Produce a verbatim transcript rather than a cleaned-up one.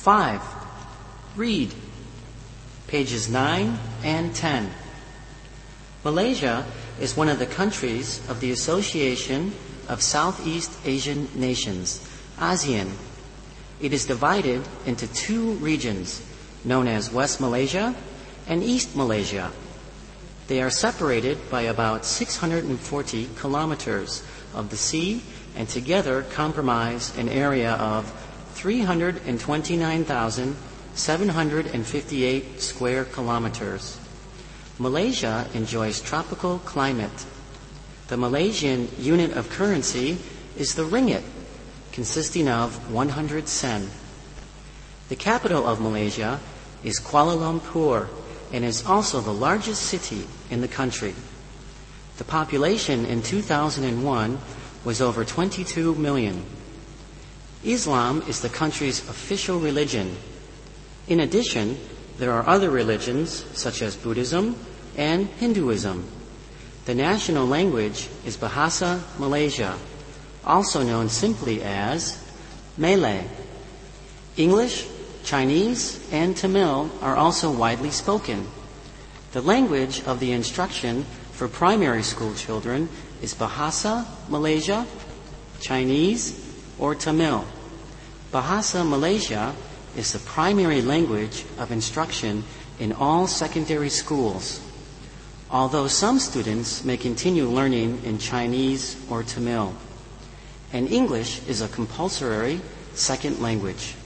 Five. Read. Pages nine and ten. Malaysia is one of the countries of the Association of Southeast Asian Nations, ASEAN. It is divided into two regions, known as West Malaysia and East Malaysia. They are separated by about six hundred forty kilometers of the sea and together comprise an area of three hundred twenty-nine thousand seven hundred fifty-eight square kilometers. Malaysia enjoys tropical climate. The Malaysian unit of currency is the ringgit, consisting of one hundred sen. The capital of Malaysia is Kuala Lumpur and is also the largest city in the country. The population in two thousand one was over twenty-two million. Islam is the country's official religion. In addition, there are other religions such as Buddhism and Hinduism. The national language is Bahasa Malaysia, also known simply as Malay. English, Chinese, and Tamil are also widely spoken. The language of the instruction for primary school children is Bahasa Malaysia, Chinese, or Tamil. Bahasa Malaysia is the primary language of instruction in all secondary schools, although some students may continue learning in Chinese or Tamil. And English is a compulsory second language.